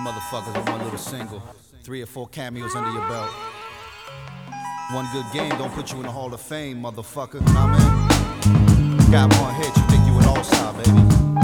Motherfuckers with one little single, 3 or 4 cameos under your belt. One good game don't put you in the Hall of Fame, motherfucker. Nah, man. Got one hit, you think you an all-star, baby.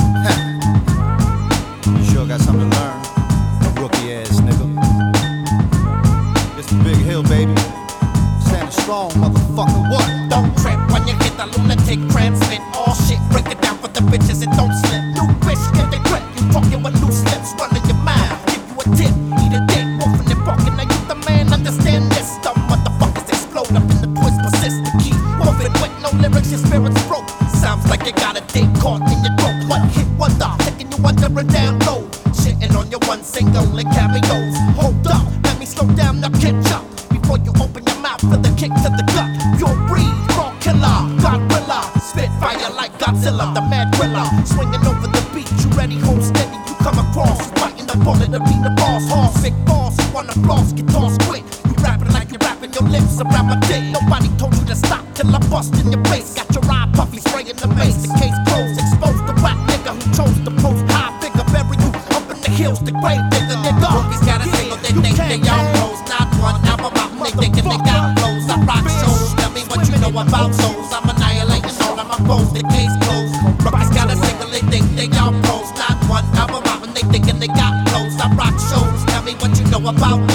You sure got something to learn, rookie ass nigga. It's the Big Hill, baby. Standing strong, motherfucker. What? Don't trip when you hit the lunatic transmit all shit. Break it down for the bitches and don't slip. New bitch, get they grip. You talking with loose lips, running your mind. Give you a tip, eat a dick, wolfing and barking. Now you the man, understand this. Dumb motherfuckers explode up in the twist, persist to keep moving with no lyrics. Your spirit's broke. Sounds like you got a dick caught in your throat. One hit wonder, taking you under and down low. Shitting on your one single and cameos. Hold up, let me slow down, now catch up. Before you open your mouth for the kick to the gut. Pure breed, raw killer, Godzilla. Spit fire like Godzilla, the mad thriller. Swinging over the beat, you ready, hold steady. You come across, you biting the bullet to beat the boss. Hard, big balls, you wanna floss, guitars quit. You rapping like you wrapping your lips around my dick. Nobody told you to stop till I bust in your face. Got your eye puffy, spraying the mace. The case closed, exposed the whack nigga who chose to post high figure. Bury you up in the hills, the grave digger nigga. Rookies got a single, they think they all close. Not one album out, they thinking they got flows. I rock shows, tell me what you know about those. I'm annihilating all of my foes, the case closed. Rookies got a single, they think they all pros. Not one album out, and they thinking they got flows. I rock shows, tell me what you know about